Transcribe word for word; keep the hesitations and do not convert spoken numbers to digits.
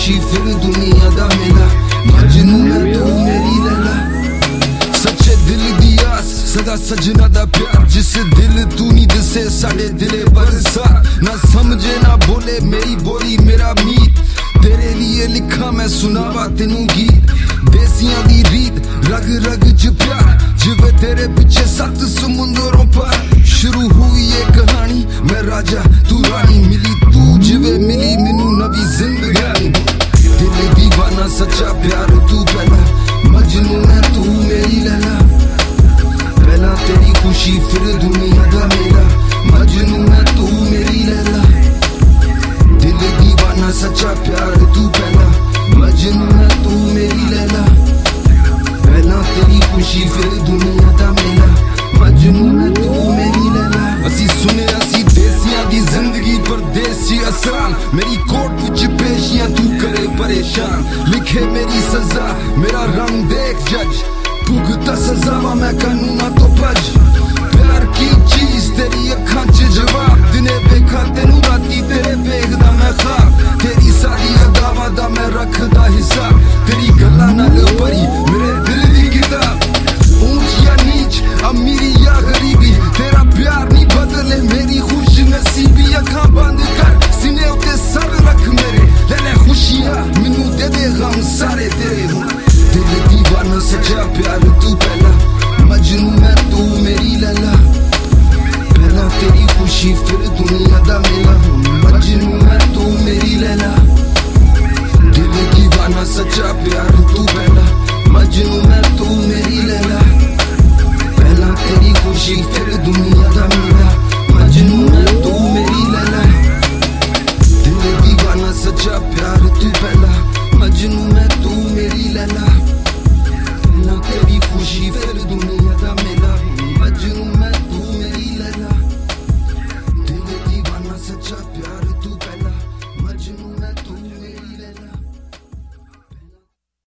खुशी फिर दुनिया दा मेला मजनू मैं तू मेरी लैला सच्चे दिल दी आस सदा सजना दा प्यार जिस दिल तू नहीं दिसे साडे दिले बरसा ना समझे ना बोले मेरी बोली मेरा मीत तेरे लिए लिखा मैं सुनावा तेनू गीत देसियां दी रीत रग रग च प्यार जिवे तेरे पीछे सत समुंदरों पार शुरू हुई ये कहानी मैं राजा तू रानी मिली तू जिवे मिली मैनू नवी जिंदगानी दिल दीवाना सच्चा प्यार तू पहला मजनू मैं तू मेरी लैला पहला तेरी खुशी फिर दुनिया दा मेला मजनू मैं तू मेरी लैला दिल दीवाना सच्चा प्यार तू पहला मजनू मैं तू मेरी लैला पहला तेरी खुशी फिर दुनिया दा मेला मजनू मैं तू मेरी लैला असी सुने असी देसियां दी जिंदगी परदेसी आसान मेरी कोर्ट विच पेशियां तू करे परेशान लिखे मेरी सजा मेरा रंग देख जज भुगता सजावा मैं कानूना तो भज प्यार की चीज तेरी अखां च जवाब दिने देखा तेनू राती तेरे देखदा मैं ख्वाब